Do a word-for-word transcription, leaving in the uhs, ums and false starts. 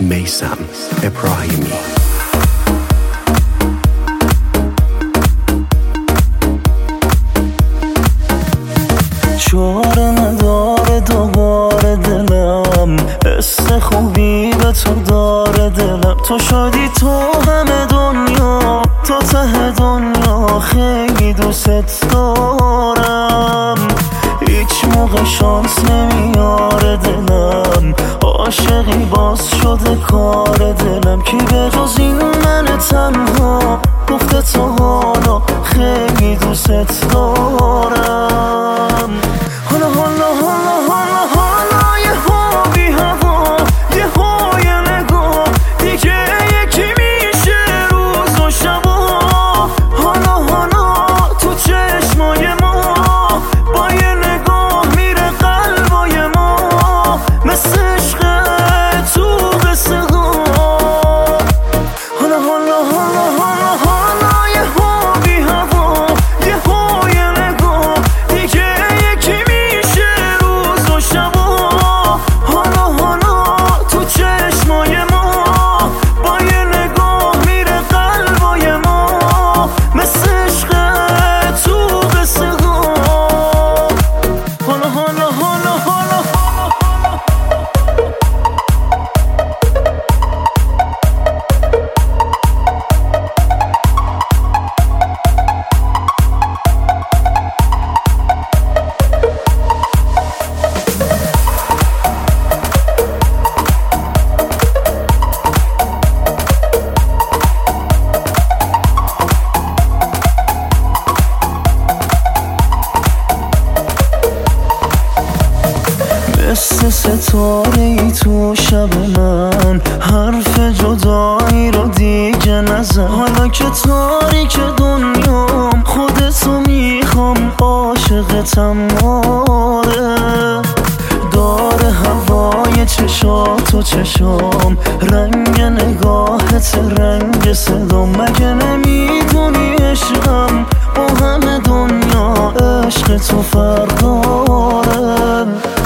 میثم ابراهیمی. چاره نداره دوباره دلم، حس خوبی به تو داره دلم. تو شدی تو همه دنیا، تو ته دنیا، خیلی دوست دارم. هیچ موقع شانس نمیاره دلم، عاشقی باز شده کار دلم. کی به جز این من تنها گفته تو حالا خیلی دوست دارم. حالا حالا حالا حالا حالا یه ها بی هوا، یه های نگاه، دیگه یکی میشه روز و شبا. حالا حالا تو چشمای ما، با یه نگاه میره قلبای ما، مثل عشق تو قصه ها. حالا حالا حالا حالا حالا یه ها بی هوا، یه های نگاه، دیگه یکی میشه روز و شبا. حالا حالا تو چشمای ما، با یه نگاه میره قلبای ما، مثل عشق تو قصه ها. حالا حالا حالا حالا مثل ستاره ای تو شب من، حرف جدایی رو دیگه نزن. حالا که تاریک دنیام، خودتو میخوام، عاشقتم آره. داره هوای چشات و چشام، رنگ نگاهت رنگ صدام. مگه نمیدونی عشقم با همه دنیا، عشق تو فرق داره.